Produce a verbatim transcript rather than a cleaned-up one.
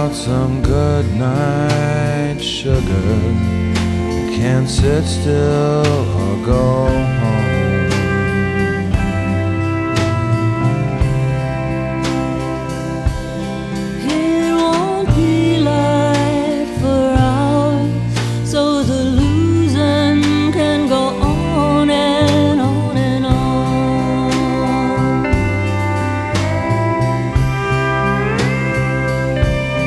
want some good night sugar. I can't sit still or go home.